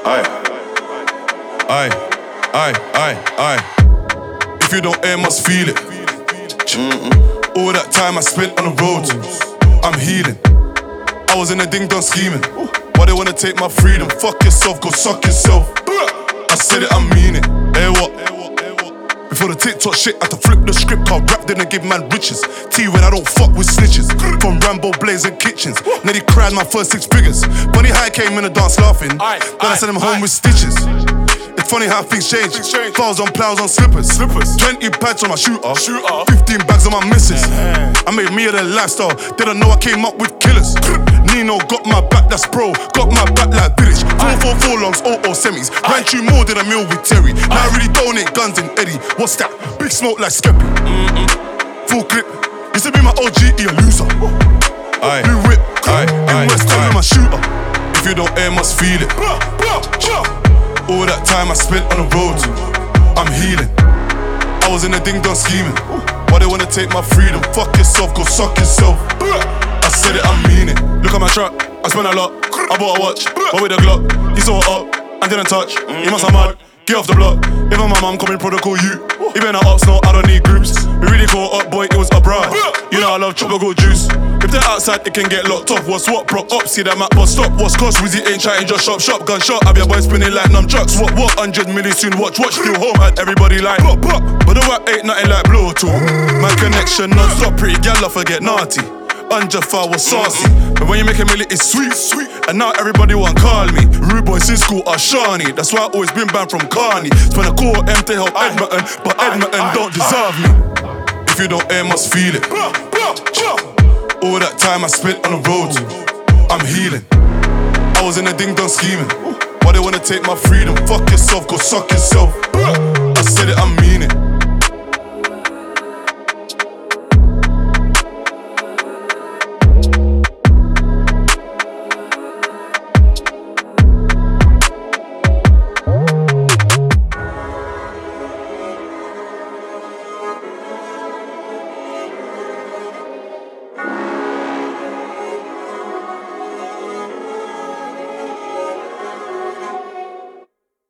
Aye. If you don't hear, must feel it. All that time I spent on the road, I'm healing. I was in a ding dong scheming. Why they wanna take my freedom? Fuck yourself, go suck yourself. I said it, I mean it. Hey what? Before the TikTok shit, I had to flip the script. Cause rap didn't give man riches. T when I don't fuck with snitches. From Rambo blazing kitchens. Nearly cried my first 6 figures. Funny how I came in the dance laughing. Then I sent him home with stitches. It's funny how things change. Plows on slippers. 20 pads on my shooter. 15 bags on my missus. I made me of the lifestyle. Didn't know I came up with killers. Nino got my back, that's pro. Got my back like Village. 444 longs, 00 semis. Ran through more than a meal with Terry. Now I really donate guns in Eddie. What's that? Big smoke like Skeppy. Full clip. Used to be my OG, he a loser. Blue whip. In West Ham, my shooter. If you don't hear, must feel it. All that time I spent on the road, I'm healing. I was in a ding dong scheming. Why they wanna take my freedom? Fuck yourself, go suck yourself. I said it, I mean it. Look at my truck, I spent a lot. I bought a watch, but with a Glock. He saw it up, and didn't touch. He must have mad, get off the block. Even my mum coming protocol you. Even the ups, no, I don't need groups. We really caught up, boy, it was a bride. You know I love tropical juice. If they're outside, it can get locked off. What's what, bro? Up, see that map, but stop. What's cost? Wizzy ain't trying, just shop. Gunshot, have your boy spinning like numb trucks. What, 100 million soon, watch. Still home, had everybody like, pop. But the rap ain't nothing like blow to. My connection non-stop, pretty gal, I forget naughty. Jafar was saucy, but when you make a million, it's sweet. And now everybody want call me. Rude boys in school are Shawnee. That's why I always been banned from Carney. Spend a call M to help Edmonton, but Edmonton don't deserve me. If you don't hear, must feel it. All that time I spent on the road, I'm healing. I was in a ding dong scheming. Why they wanna take my freedom? Fuck yourself, go suck yourself. I said it, I mean it.